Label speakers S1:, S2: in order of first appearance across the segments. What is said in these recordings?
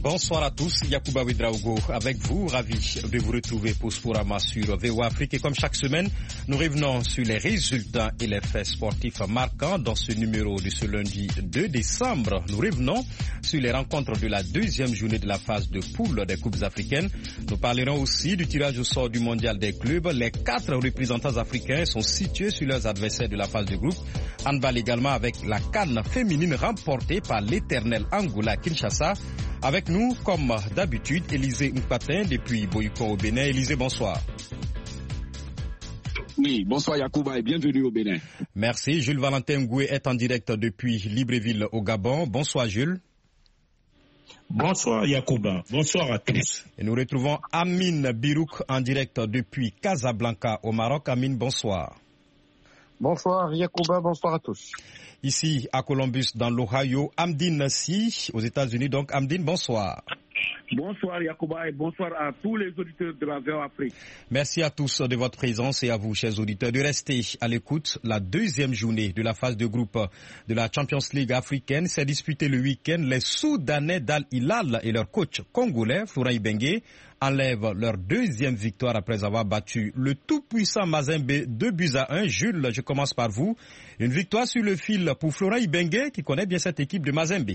S1: Bonsoir à tous, Yacouba Ouedraogo avec vous, ravi de vous retrouver pour Sporama sur VOA Afrique. Et comme chaque semaine, nous revenons sur les résultats et les faits sportifs marquants dans ce numéro de ce lundi 2 décembre. Nous revenons sur les rencontres de la deuxième journée de la phase de poule des Coupes africaines. Nous parlerons aussi du tirage au sort du mondial des clubs. Les 4 représentants africains sont situés sur leurs adversaires de la phase de groupe. Handball également avec la CAN féminine remportée par l'éternel Angola Kinshasa. Avec nous, comme d'habitude, Élisée Mpatin depuis Boycon au Bénin. Élisée, bonsoir.
S2: Oui, bonsoir Yacouba et bienvenue au Bénin.
S1: Merci. Jules Valentin Ngoué est en direct depuis Libreville au Gabon. Bonsoir Jules.
S3: Bonsoir Yacouba, bonsoir à tous.
S1: Et nous retrouvons Amine Birouk en direct depuis Casablanca au Maroc. Amine, bonsoir.
S4: Bonsoir Yacouba, bonsoir à tous.
S1: Ici à Columbus dans l'Ohio, Amdine Si aux États-Unis. Donc Amdine, bonsoir.
S5: Bonsoir Yacouba et bonsoir à tous les auditeurs de la VOA Afrique.
S1: Merci à tous de votre présence et à vous, chers auditeurs, de rester à l'écoute. La deuxième journée de la phase de groupe de la Champions League africaine s'est disputée le week-end. Les Soudanais d'Al Hilal et leur coach congolais, Florent Ibenge, enlèvent leur deuxième victoire après avoir battu le tout-puissant Mazembe 2-1. Jules, je commence par vous. Une victoire sur le fil pour Florent Ibenge qui connaît bien cette équipe de Mazembe.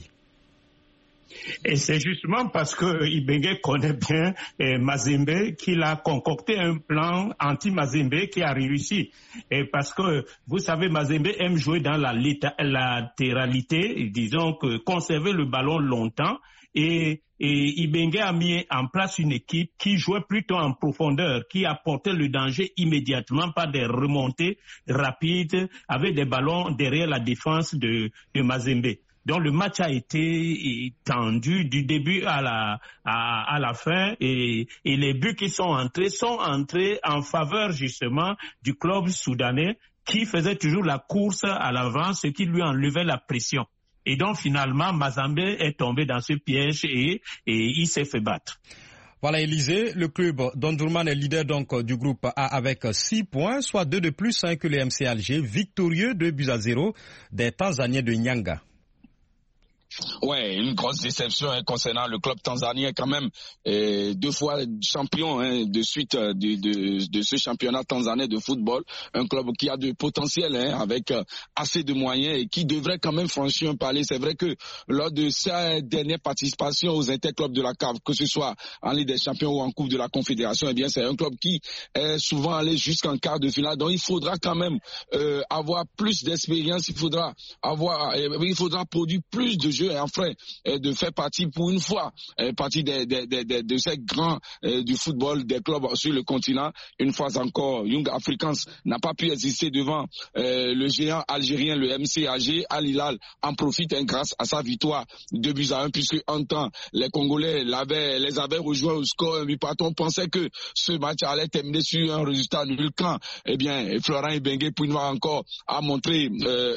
S3: Et c'est justement parce que Ibenge connaît bien Mazembe qu'il a concocté un plan anti-Mazembe qui a réussi. Et parce que, vous savez, Mazembe aime jouer dans la latéralité, disons que conserver le ballon longtemps. Et Ibenge a mis en place une équipe qui jouait plutôt en profondeur, qui apportait le danger immédiatement par des remontées rapides avec des ballons derrière la défense de Mazembe. Donc le match a été tendu du début à la fin et les buts qui sont entrés en faveur justement du club soudanais qui faisait toujours la course à l'avant, ce qui lui enlevait la pression. Et donc finalement Mazembe est tombé dans ce piège et il s'est fait battre.
S1: Voilà Élisée, le club d'Omdurman est leader donc du groupe A avec 6 points, soit 2 de plus que le MC Alger, victorieux 2-0 des Tanzaniens de Nyanga.
S2: Ouais, une grosse déception concernant le club tanzanien quand même, 2 fois champion de suite de ce championnat tanzanien de football, un club qui a de potentiel avec assez de moyens et qui devrait quand même franchir un palier. C'est vrai que lors de sa dernière participation aux interclubs de la CAF, que ce soit en Ligue des Champions ou en Coupe de la Confédération, eh bien c'est un club qui est souvent allé jusqu'en quart de finale. Donc il faudra quand même avoir plus d'expérience, il faudra produire plus de jeux et enfin de faire partie pour une fois partie de ces grands du football des clubs sur le continent. Une fois encore, Young Africans n'a pas pu exister devant le géant algérien, le MC Alger. Al Hilal en profite grâce à sa victoire 2-1 puisque en temps les Congolais les avaient rejoints au score 1 but partout. On pensait que ce match allait terminer sur un résultat nul quand Florent Ibenge pour une fois encore a montré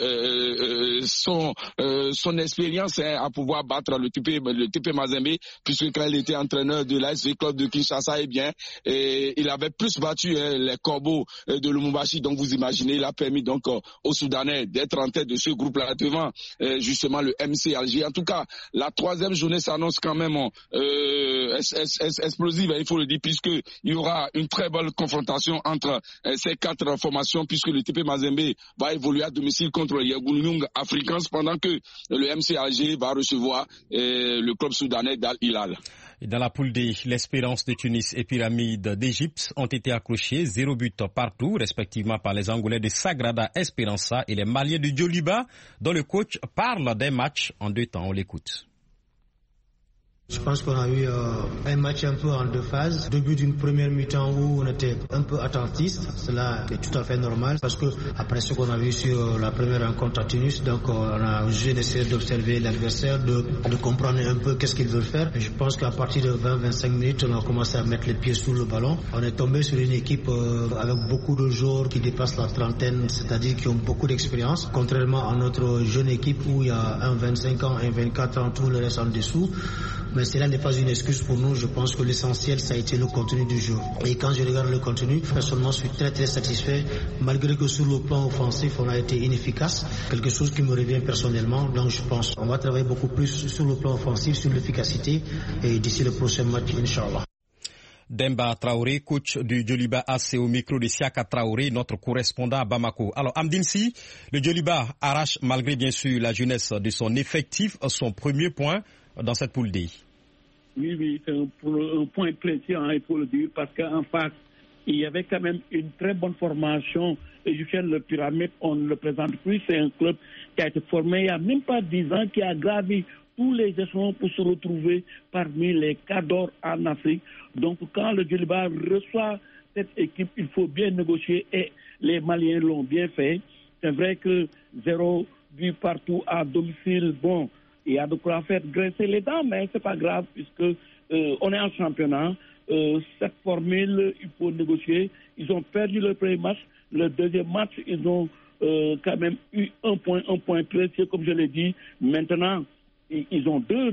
S2: son expérience à pouvoir battre le TP Mazembe, puisque quand il était entraîneur de l'AS Club de Kinshasa, il avait plus battu les Corbeaux de Lumumbashi. Donc vous imaginez, il a permis donc aux Soudanais d'être en tête de ce groupe-là devant justement le MC Alger. En tout cas, la 3e journée s'annonce quand même explosive, il faut le dire, puisque il y aura une très bonne confrontation entre ces 4 formations, puisque le TP Mazembe va évoluer à domicile contre Young Africans, pendant que le MC Alger va recevoir le club soudanais d'Al Hilal.
S1: Dans la poule D, l'Espérance de Tunis et Pyramide d'Égypte ont été accrochés 0 but partout, respectivement par les Angolais de Sagrada Esperança et les Maliens de Djoliba, dont le coach parle des matchs en 2 temps. On l'écoute.
S6: Je pense qu'on a eu un match un peu en 2 phases. Début d'une première mi-temps où on était un peu attentiste. Cela est tout à fait normal parce que après ce qu'on a vu sur la première rencontre à Tunis, donc on a obligé d'essayer d'observer l'adversaire, de comprendre un peu qu'est-ce qu'il veut faire. Et je pense qu'à partir de 20-25 minutes, on a commencé à mettre les pieds sous le ballon. On est tombé sur une équipe avec beaucoup de joueurs qui dépassent la trentaine, c'est-à-dire qui ont beaucoup d'expérience. Contrairement à notre jeune équipe où il y a un 25 ans, un 24 ans, tout le reste en dessous. Mais cela n'est pas une excuse pour nous. Je pense que l'essentiel, ça a été le contenu du jeu. Et quand je regarde le contenu, personnellement, je suis très très satisfait, malgré que sur le plan offensif, on a été inefficace, quelque chose qui me revient personnellement. Donc je pense qu'on va travailler beaucoup plus sur le plan offensif, sur l'efficacité, et d'ici le prochain match, Inch'Allah.
S1: Demba Traoré, coach du Djoliba AC au micro de Siaka Traoré, notre correspondant à Bamako. Alors, Amdine Sy, le Djoliba arrache, malgré bien sûr la jeunesse de son effectif, son premier point dans cette poule D.
S5: Oui, c'est un point précieux, il faut le dire, parce qu'en face, il y avait quand même une très bonne formation. Égyptienne, le Pyramide, on ne le présente plus. C'est un club qui a été formé il n'y a même pas 10 ans, qui a gravi tous les échelons pour se retrouver parmi les cadors en Afrique. Donc, quand le Djoliba reçoit cette équipe, il faut bien négocier et les Maliens l'ont bien fait. C'est vrai que 0 but partout à domicile, bon, il y a de quoi faire graisser les dents, mais c'est pas grave puisque on est en championnat. Cette formule, il faut négocier. Ils ont perdu le premier match. Le deuxième match, ils ont quand même eu un point précieux, comme je l'ai dit. Maintenant, ils ont deux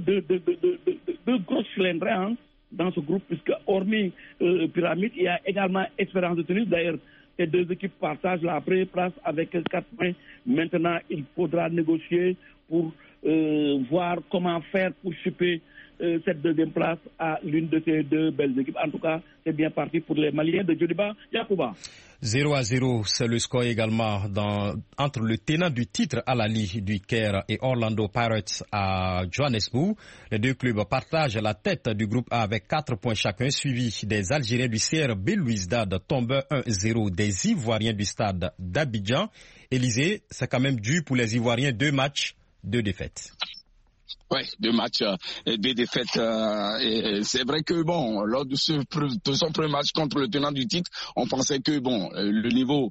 S5: grosses cylindres dans ce groupe, puisque hormis Pyramide, il y a également Espérance de Tunis. D'ailleurs, ces deux équipes partagent la première place avec 4 points. Maintenant, il faudra négocier pour voir comment faire pour choper cette deuxième place à l'une de ces deux belles équipes. En tout cas, c'est bien parti pour les Maliens de Djoliba. Yacouba.
S1: 0-0, c'est le score également entre le tenant du titre Al-Ahly du Caire et Orlando Pirates à Johannesburg. Les deux clubs partagent la tête du groupe A avec 4 points chacun, suivi des Algériens du CR Belouizdad, tombent 1-0 des Ivoiriens du stade d'Abidjan. Élysée, c'est quand même dû pour les Ivoiriens, 2 matchs, 2 défaites.
S2: Oui, 2 matchs et 2 défaites. C'est vrai que bon, lors de son premier match contre le tenant du titre, on pensait que bon, le niveau,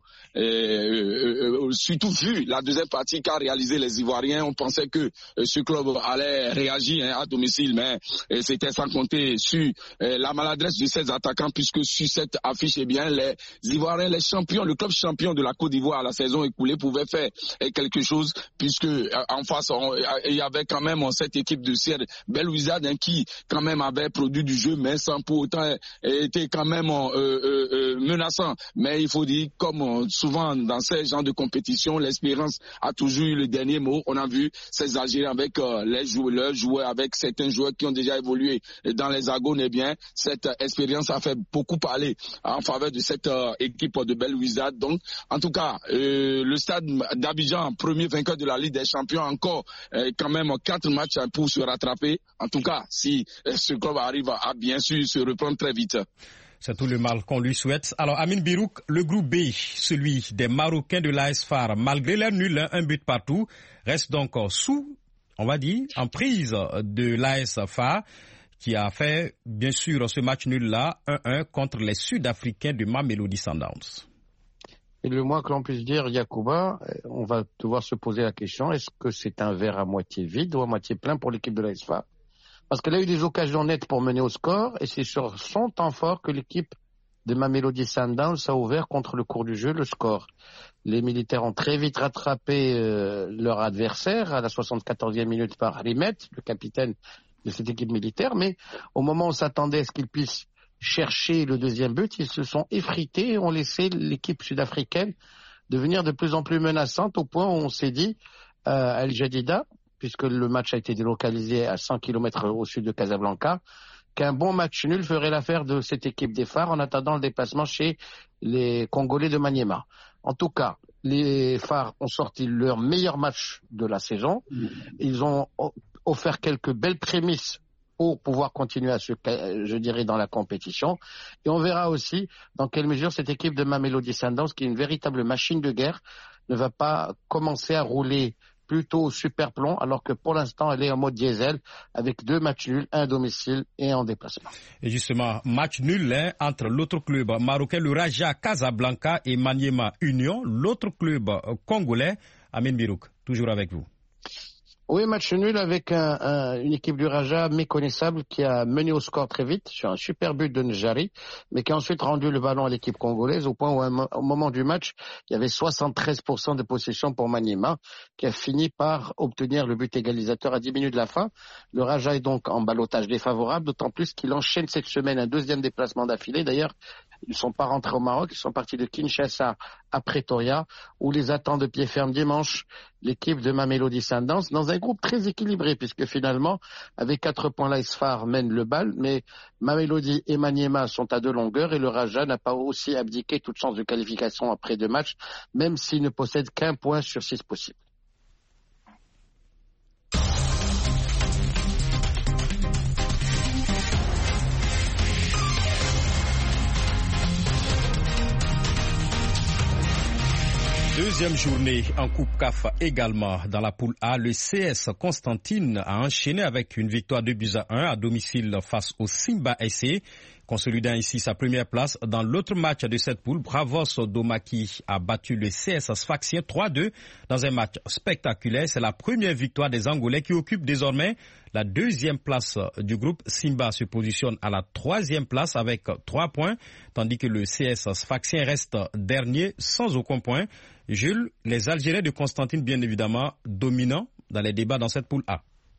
S2: surtout vu la deuxième partie qu'a réalisé les Ivoiriens, on pensait que ce club allait réagir à domicile, mais c'était sans compter sur la maladresse de ses attaquants, puisque sur cette affiche, eh bien, les Ivoiriens, les champions, le club champion de la Côte d'Ivoire à la saison écoulée pouvait faire quelque chose, puisque en face, il y avait quand même cette équipe de CR Belouizdad qui quand même avait produit du jeu, mais sans pour autant était quand même menaçant. Mais il faut dire, comme souvent dans ces genres de compétitions, l'expérience a toujours eu le dernier mot. On a vu ces Algériens avec leurs joueurs, avec certains joueurs qui ont déjà évolué dans les Agones. Eh bien, cette expérience a fait beaucoup parler en faveur de cette équipe de Belouizdad. Donc, en tout cas, le stade d'Abidjan, premier vainqueur de la Ligue des Champions, encore quand même 4 matchs pour se rattraper. En tout cas, si ce club arrive à bien sûr se reprendre très vite.
S1: C'est tout le mal qu'on lui souhaite. Alors, Amine Birouk, le groupe B, celui des Marocains de l'AS FAR, malgré leur nul, 1 but partout, reste donc sous, on va dire, en prise de l'AS FAR, qui a fait, bien sûr, ce match nul-là, 1-1 contre les Sud-Africains de Mamelodi Sundowns.
S4: Et le moins que l'on puisse dire, Yacouba, on va devoir se poser la question, est-ce que c'est un verre à moitié vide ou à moitié plein pour l'équipe de l'AS FAR? Parce qu'elle a eu des occasions nettes pour mener au score, et c'est sur son temps fort que l'équipe de Mamelodi Sundowns a ouvert contre le cours du jeu le score. Les militaires ont très vite rattrapé leur adversaire à la 74e minute par Rimet, le capitaine de cette équipe militaire, mais au moment où on s'attendait à ce qu'ils puissent chercher le deuxième but, ils se sont effrités et ont laissé l'équipe sud-africaine devenir de plus en plus menaçante, au point où on s'est dit El Jadida, puisque le match a été délocalisé à 100 km au sud de Casablanca, qu'un bon match nul ferait l'affaire de cette équipe des Phares en attendant le déplacement chez les Congolais de Maniema. En tout cas, les Phares ont sorti leur meilleur match de la saison. Ils ont offert quelques belles prémices pour pouvoir continuer à je dirais, dans la compétition. Et on verra aussi dans quelle mesure cette équipe de Mamelodi Sundowns, qui est une véritable machine de guerre, ne va pas commencer à rouler plutôt au super plomb, alors que pour l'instant, elle est en mode diesel, avec 2 matchs nuls, 1 à domicile et en déplacement.
S1: Et justement, match nul entre l'autre club marocain, le Raja Casablanca, et Maniema Union, l'autre club congolais. Amine Birouk, toujours avec vous.
S4: Oui, match nul avec une équipe du Raja méconnaissable qui a mené au score très vite sur un super but de Njari, mais qui a ensuite rendu le ballon à l'équipe congolaise au point où au moment du match, il y avait 73% de possession pour Maniema, qui a fini par obtenir le but égalisateur à 10 minutes de la fin. Le Raja est donc en ballottage défavorable, d'autant plus qu'il enchaîne cette semaine un deuxième déplacement d'affilée. D'ailleurs, ils ne sont pas rentrés au Maroc, ils sont partis de Kinshasa à Pretoria, où les attend de pied ferme dimanche l'équipe de Mamelodi Sundowns, dans un groupe très équilibré, puisque finalement, avec 4 points, l'AS-FAR mène le bal, mais Mamelodi et Maniema sont à 2 longueurs, et le Raja n'a pas aussi abdiqué toute chance de qualification après 2 matchs, même s'il ne possède qu'1 point sur 6 possibles.
S1: Deuxième journée en Coupe CAF également dans la poule A. Le CS Constantine a enchaîné avec une victoire 2-1 à domicile face au Simba SC, consolidant ici sa première place. Dans l'autre match de cette poule, Bravos Domaki a battu le CS Sfaxien 3-2 dans un match spectaculaire. C'est la première victoire des Angolais qui occupent désormais la deuxième place du groupe. Simba se positionne à la 3e place avec 3 points, tandis que le CS Sfaxien reste dernier sans aucun point. Jules, les Algériens de Constantine, bien évidemment, dominants dans les débats dans cette poule A.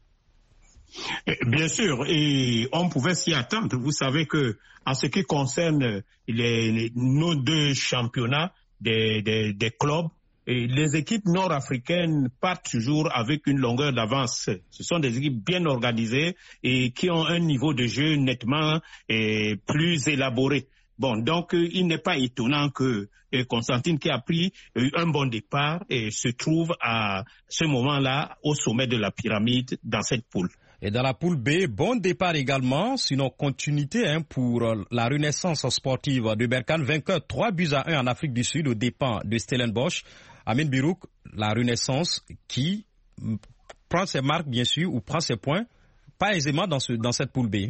S3: Bien sûr, et on pouvait s'y attendre. Vous savez que, en ce qui concerne nos 2 championnats des clubs, et les équipes nord-africaines partent toujours avec une longueur d'avance. Ce sont des équipes bien organisées et qui ont un niveau de jeu nettement plus élaboré. Bon, donc il n'est pas étonnant que Constantine, qui a pris un bon départ, se trouve à ce moment-là au sommet de la pyramide dans cette poule.
S1: Et dans la poule B, bon départ également, sinon continuité pour la renaissance sportive de Berkane, vainqueur 3-1 en Afrique du Sud aux dépens de Stellenbosch. Amin Birouk, la renaissance qui prend ses marques bien sûr, ou prend ses points, pas aisément dans cette poule B.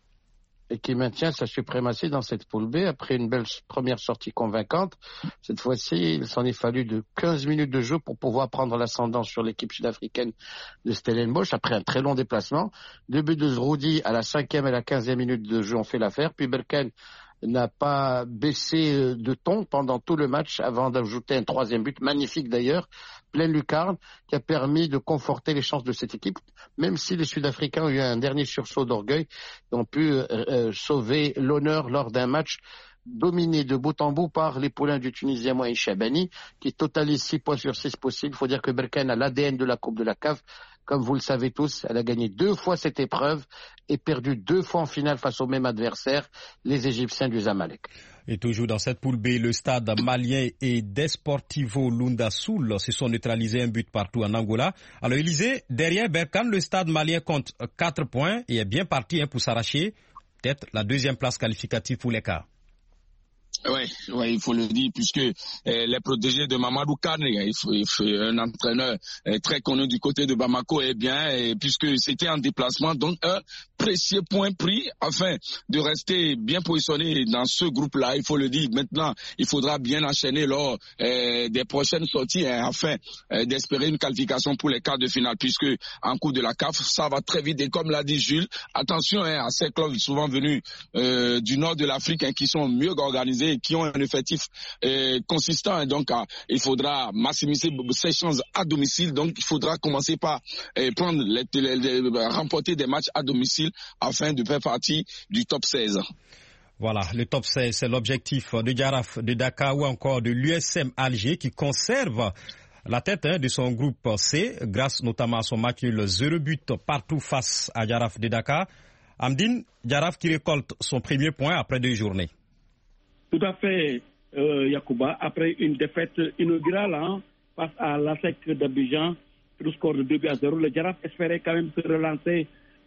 S4: Et qui maintient sa suprématie dans cette poule B après une belle première sortie convaincante. Cette fois-ci, il s'en est fallu de 15 minutes de jeu pour pouvoir prendre l'ascendant sur l'équipe sud-africaine de Stellenbosch après un très long déplacement. 2 buts de Zroudi à la 5e et la 15e minute de jeu ont fait l'affaire. Puis Berkane n'a pas baissé de ton pendant tout le match avant d'ajouter un 3e but, magnifique d'ailleurs, pleine lucarne, qui a permis de conforter les chances de cette équipe, même si les Sud-Africains ont eu un dernier sursaut d'orgueil et ont pu sauver l'honneur lors d'un match dominé de bout en bout par les poulains du Tunisien Moïse Chabani, qui totalise 6 points sur 6 possibles. Il faut dire que Berkane a l'ADN de la Coupe de la CAF. Comme vous le savez tous, elle a gagné 2 fois cette épreuve et perdu 2 fois en finale face au même adversaire, les Égyptiens du Zamalek.
S1: Et toujours dans cette poule B, le stade malien et Desportivo Lunda Sul se sont neutralisés 1 but partout en Angola. Alors Élysée, derrière Berkane, le stade malien compte 4 points et est bien parti pour s'arracher peut-être la 2e place qualificative pour les quarts.
S2: Oui, il faut le dire, puisque les protégés de Mamadou Kane, il faut un entraîneur très connu du côté de Bamako, puisque c'était en déplacement, donc un précieux point pris afin de rester bien positionné dans ce groupe-là. Il faut le dire. Maintenant, il faudra bien enchaîner lors des prochaines sorties afin d'espérer une qualification pour les quarts de finale, puisque en cours de la CAF, ça va très vite. Et comme l'a dit Jules, attention à ces clubs souvent venus du nord de l'Afrique qui sont mieux organisés, qui ont un effectif consistant. Donc, il faudra maximiser ses chances à domicile. Donc, il faudra commencer par remporter des matchs à domicile afin de faire partie du top 16.
S1: Voilà, le top 16, c'est l'objectif de Jaraaf de Dakar ou encore de l'USM Alger qui conserve la tête de son groupe C, grâce notamment à son match nul 0 but partout face à Jaraaf de Dakar. Amdine, Jaraaf qui récolte son premier point après 2 journées.
S5: Tout à fait, Yacouba. Après une défaite inaugurale face à l'ASEC d'Abidjan, le score de 2-0, le Jaraaf espérait quand même se relancer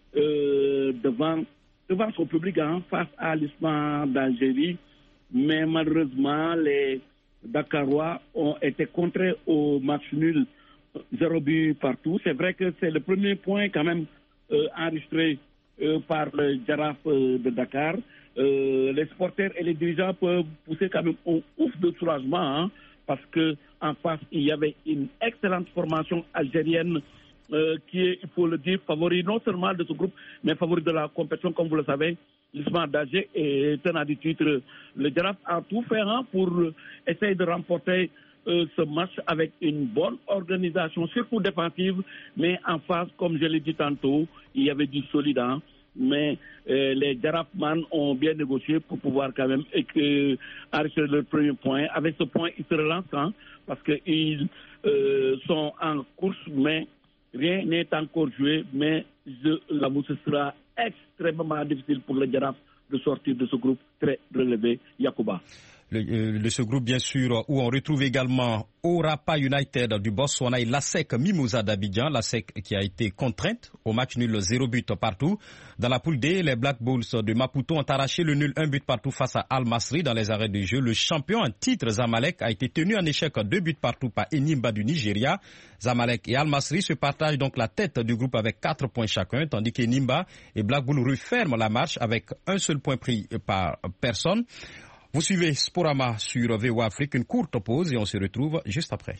S5: devant son public face à l'Isma d'Algérie. Mais malheureusement, les Dakarois ont été contraints au match nul 0 but partout. C'est vrai que c'est le premier point quand même enregistré par le Jaraaf de Dakar. Les supporters et les dirigeants peuvent pousser quand même un ouf de soulagement parce que en face il y avait une excellente formation algérienne qui est, il faut le dire, favori non seulement de ce groupe, mais favori de la compétition, comme vous le savez. L'Ismaël d'Alger est tenant du titre. Le Jaraaf a tout fait pour essayer de remporter ce match avec une bonne organisation, surtout défensive, mais en face, comme je l'ai dit tantôt, il y avait du solide. Mais les Jaraafman ont bien négocié pour pouvoir quand même arrêter le premier point. Avec ce point, ils se relancent parce qu'ils sont en course, mais rien n'est encore joué. Mais je l'avoue, ce sera extrêmement difficile pour les Jaraaf de sortir de ce groupe très relevé. Yacouba.
S1: De ce groupe, bien sûr, où on retrouve également Orapa United du Botswana et l'ASEC Mimosa d'Abidjan, l'ASEC qui a été contrainte au match nul 0 but partout. Dans la poule D, les Black Bulls de Maputo ont arraché le nul 1 but partout face à Al Masry dans les arrêts de jeu. Le champion en titre, Zamalek, a été tenu en échec 2 buts partout par Enyimba du Nigeria. Zamalek et Al Masry se partagent donc la tête du groupe avec 4 points chacun, tandis qu'Enyimba et Black Bulls referment la marche avec un seul point pris par personne. Vous suivez Sporama sur VOA Afrique, une courte pause et on se retrouve juste après.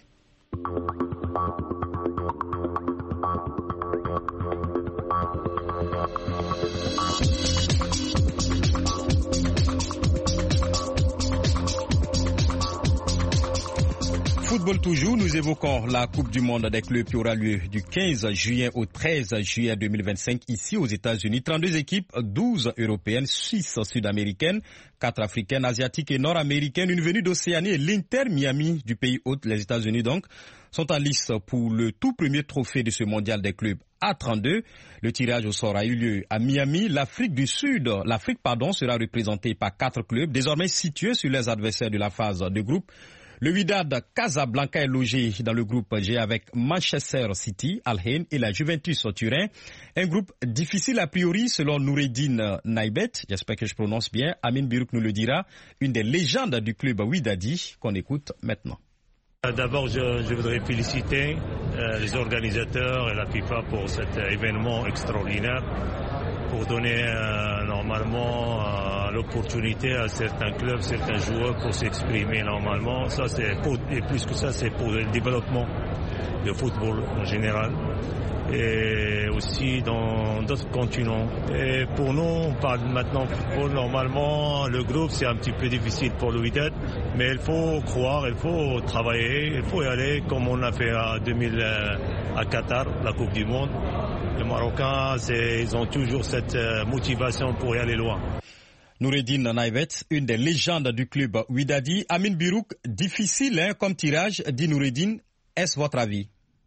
S1: Football toujours, nous évoquons la Coupe du Monde des clubs qui aura lieu du 15 juillet au 13 juillet 2025 ici aux États-Unis. 32 équipes, 12 européennes, 6 sud-américaines, 4 africaines, asiatiques et nord-américaines, une venue d'Océanie et l'Inter Miami du pays hôte, les États-Unis donc, sont en lice pour le tout premier trophée de ce mondial des clubs A32. Le tirage au sort a eu lieu à Miami. L'Afrique sera représentée par 4 clubs, désormais situés sur les adversaires de la phase de groupe. Le Wydad Casablanca est logé dans le groupe G avec Manchester City, Al Ain et la Juventus Turin. Un groupe difficile a priori selon Noureddine Naibet, j'espère que je prononce bien, Amin Birouk nous le dira, une des légendes du club Wydadi qu'on écoute maintenant.
S7: D'abord, je voudrais féliciter les organisateurs et la FIFA pour cet événement extraordinaire, pour donner normalement l'opportunité à certains clubs, certains joueurs pour s'exprimer normalement. Ça, et plus que ça, c'est pour le développement du football en général et aussi dans d'autres continents. Et pour nous, on parle maintenant de football. Normalement, le groupe, c'est un petit peu difficile pour le Wydad, mais il faut croire, il faut travailler, il faut y aller comme on a fait à Qatar, la Coupe du Monde. Les Marocains, ils ont toujours cette motivation pour y aller loin.
S1: Noureddine Naibet, une des légendes du club Wydadi. Amin Birouk, difficile comme tirage, dit Noureddine. Est-ce votre avis?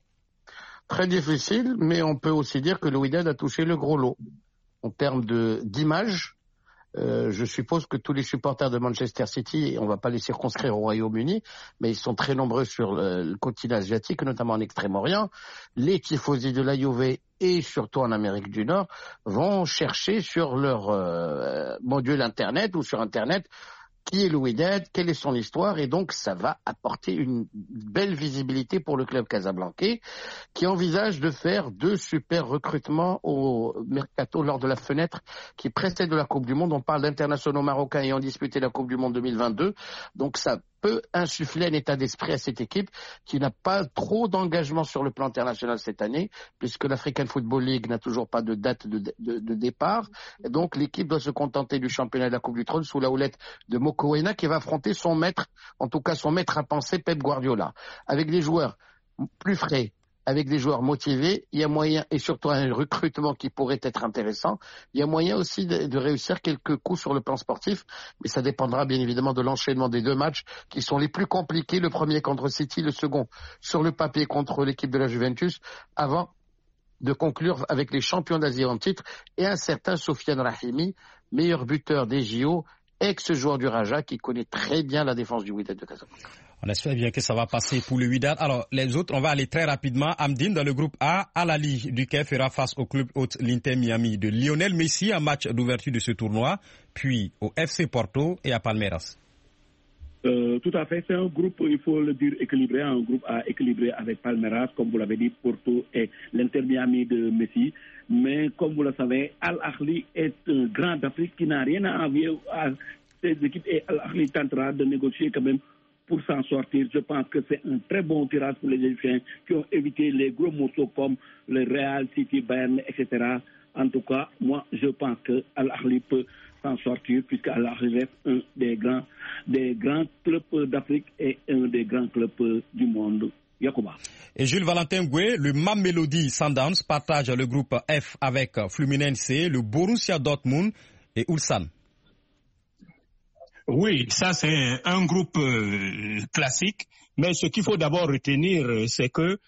S4: Très difficile, mais on peut aussi dire que le Wydad a touché le gros lot. En termes d'image, je suppose que tous les supporters de Manchester City, on ne va pas les circonscrire au Royaume-Uni, mais ils sont très nombreux sur le continent asiatique, notamment en Extrême-Orient. Les tifosi de la Juve et surtout en Amérique du Nord vont chercher sur leur module Internet ou sur Internet qui est le Wydad, quelle est son histoire, et donc ça va apporter une belle visibilité pour le club casablancais qui envisage de faire 2 super recrutements au mercato lors de la fenêtre qui précède la Coupe du Monde. On parle d'internationaux marocains ayant disputé la Coupe du Monde 2022, donc ça peut insuffler un état d'esprit à cette équipe qui n'a pas trop d'engagement sur le plan international cette année, puisque l'African Football League n'a toujours pas de date de départ. Et donc l'équipe doit se contenter du championnat de la Coupe du Trône sous la houlette de Mokoena qui va affronter son maître, en tout cas son maître à penser, Pep Guardiola. Avec des joueurs plus frais, avec des joueurs motivés, il y a moyen, et surtout un recrutement qui pourrait être intéressant, il y a moyen aussi de réussir quelques coups sur le plan sportif, mais ça dépendra bien évidemment de l'enchaînement des 2 matchs qui sont les plus compliqués, le premier contre City, le second sur le papier contre l'équipe de la Juventus, avant de conclure avec les champions d'Asie en titre et un certain Sofiane Rahimi, meilleur buteur des JO, ex-joueur du Raja qui connaît très bien la défense du Wydad de Casablanca.
S1: On espère bien que ça va passer pour le Wydad. Alors, les autres, on va aller très rapidement. Amdine, dans le groupe A, Al Ahly du Caire fera face au club hôte l'Inter Miami de Lionel Messi, un match d'ouverture de ce tournoi, puis au FC Porto et à Palmeiras.
S5: Tout à fait, c'est un groupe, il faut le dire, équilibré, un groupe A équilibré avec Palmeiras, comme vous l'avez dit, Porto et l'Inter Miami de Messi. Mais comme vous le savez, Al Ahly est un grand d'Afrique qui n'a rien à envier à ces équipes et Al Ahly tentera de négocier quand même pour s'en sortir. Je pense que c'est un très bon tirage pour les Égyptiens qui ont évité les gros morceaux comme le Real, City, Bayern, etc. En tout cas, moi, je pense que Al Ahly peut s'en sortir puisque Al Ahly reste un des grands clubs d'Afrique et un des grands clubs du monde. Yacouba.
S1: Et Jules Valentin Goué, le Mamelodi Sundowns partage le groupe F avec Fluminense, le Borussia Dortmund et Ulsan.
S3: Oui, ça c'est un groupe classique, mais ce qu'il faut d'abord retenir, c'est que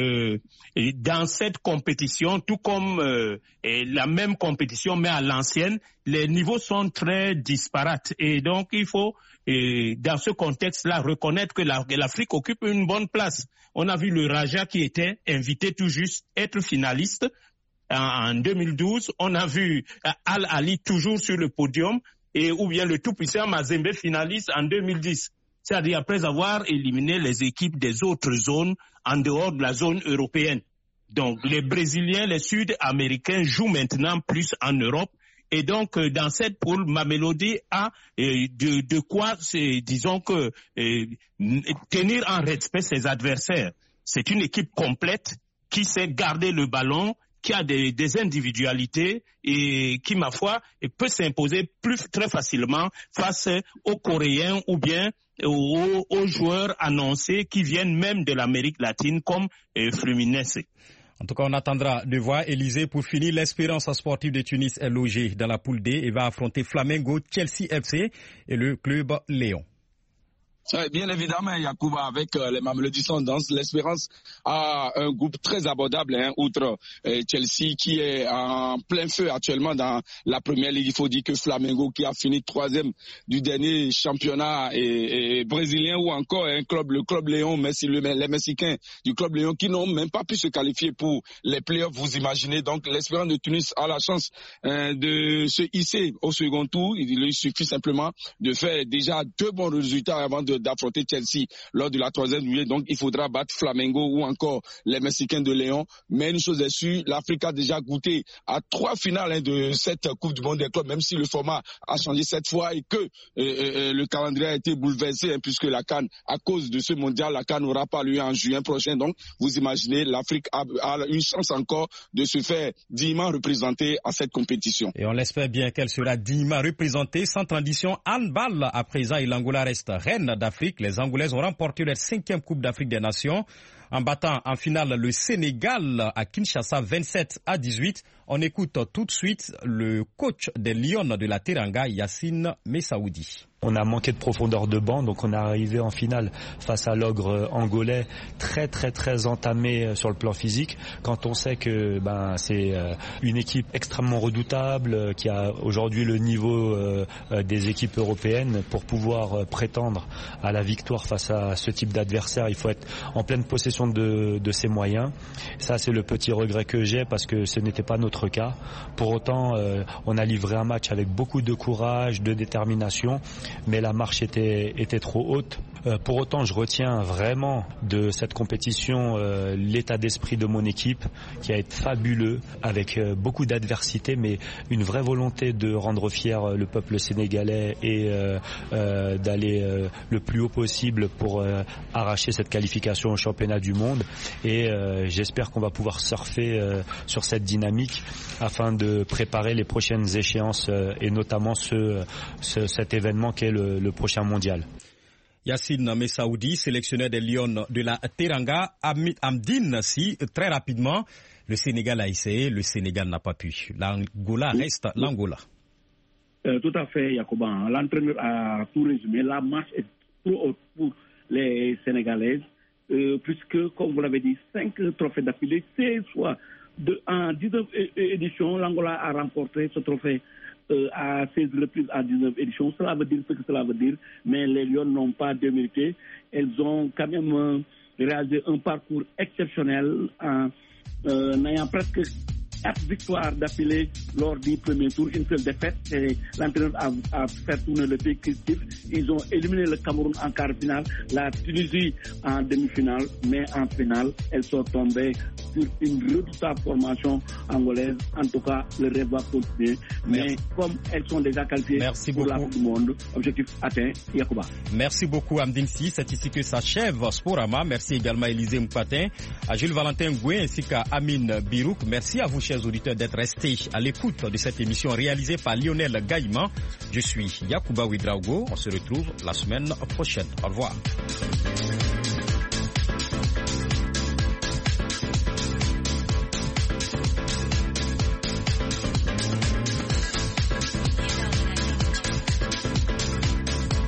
S3: dans cette compétition, tout comme la même compétition mais à l'ancienne, les niveaux sont très disparates et donc il faut dans ce contexte-là reconnaître que l'Afrique occupe une bonne place. On a vu le Raja qui était invité tout juste être finaliste en 2012. On a vu Al Ahly toujours sur le podium et ou bien le tout-puissant Mazembe finaliste en 2010. C'est-à-dire après avoir éliminé les équipes des autres zones en dehors de la zone européenne. Donc les Brésiliens, les Sud-Américains jouent maintenant plus en Europe. Et donc, dans cette poule, Mamelodi a de quoi, disons que, tenir en respect ses adversaires. C'est une équipe complète qui sait garder le ballon, qui a des individualités et qui, ma foi, peut s'imposer très facilement face aux Coréens ou bien aux joueurs annoncés qui viennent même de l'Amérique latine comme Fluminense.
S1: En tout cas, on attendra de voir Élysée. Pour finir, l'Espérance sportive de Tunis est logée dans la poule D et va affronter Flamengo, Chelsea FC et le club Léon.
S2: Bien évidemment, Yacouba, avec les Mamelodi Sundowns, l'Espérance a un groupe très abordable, outre Chelsea qui est en plein feu actuellement dans la première ligue. Il faut dire que Flamengo qui a fini 3e du dernier championnat et brésilien ou encore le club Léon, les Mexicains du club Léon qui n'ont même pas pu se qualifier pour les playoffs. Vous imaginez donc l'Espérance de Tunis a la chance de se hisser au second tour. Il lui suffit simplement de faire déjà 2 bons résultats avant d'affronter Chelsea lors de la 3e juillet. Donc il faudra battre Flamengo ou encore les Mexicains de Léon. Mais une chose est sûre, l'Afrique a déjà goûté à 3 finales de cette Coupe du Monde des clubs, même si le format a changé cette fois et que le calendrier a été bouleversé, puisque la CAN, à cause de ce mondial, la CAN n'aura pas lieu en juin prochain. Donc vous imaginez, l'Afrique a une chance encore de se faire dignement représenter à cette compétition.
S1: Et on l'espère bien qu'elle sera dignement représentée. Sans transition, handball à présent et l'Angola reste reine d'Afrique. Les Angolaises ont remporté leur 5e Coupe d'Afrique des Nations en battant en finale le Sénégal à Kinshasa 27-18. On écoute tout de suite le coach des Lions de la Teranga, Yacine Messaoudi.
S8: On a manqué de profondeur de banc, donc on est arrivé en finale face à l'ogre angolais très entamé sur le plan physique. Quand on sait que c'est une équipe extrêmement redoutable, qui a aujourd'hui le niveau des équipes européennes pour pouvoir prétendre à la victoire face à ce type d'adversaire, il faut être en pleine possession de ses moyens. Ça, c'est le petit regret que j'ai parce que ce n'était pas notre cas. Pour autant, on a livré un match avec beaucoup de courage, de détermination, mais la marche était trop haute. Pour autant, je retiens vraiment de cette compétition l'état d'esprit de mon équipe qui a été fabuleux, avec beaucoup d'adversité, mais une vraie volonté de rendre fier le peuple sénégalais et d'aller le plus haut possible pour arracher cette qualification au championnat du monde. Et j'espère qu'on va pouvoir surfer sur cette dynamique afin de préparer les prochaines échéances et notamment cet événement qui est le prochain mondial.
S1: Yacine Messaoudi, sélectionneur des Lions de la Teranga. Amdine, si, très rapidement, le Sénégal a essayé, le Sénégal n'a pas pu. L'Angola reste l'Angola.
S5: Tout à fait, Yacouba. L'entraîneur a tout résumé. La marche est trop haute pour les Sénégalaises, puisque, comme vous l'avez dit, 5 trophées d'affilée, 16 fois. En 19 éditions, l'Angola a remporté ce trophée à 16 reprises à 19 éditions. Cela veut dire ce que cela veut dire, mais les Lions n'ont pas démérité. Elles ont quand même réalisé un parcours exceptionnel en ayant presque 4 victoires d'affilée lors du premier tour, une seule défaite. Et l'entraîneur a fait tourner le pays critique. Ils ont éliminé le Cameroun en quart de finale, la Tunisie en demi-finale, mais en finale, elles sont tombées sur une redoutable formation angolaise. En tout cas, le rêve va continuer. Mais comme elles sont déjà qualifiées pour la Coupe du Monde, objectif atteint, Yacouba.
S1: Merci beaucoup Amdine Si. C'est ici que s'achève Sporama. Merci également à Élisée Mpatin, à Jules Valentin Gouin ainsi qu'à Amine Birouk. Merci à vous, chers auditeurs, d'être restés à l'écoute de cette émission réalisée par Lionel Gaïman. Je suis Yacouba Ouedraogo. On se retrouve la semaine prochaine. Au revoir.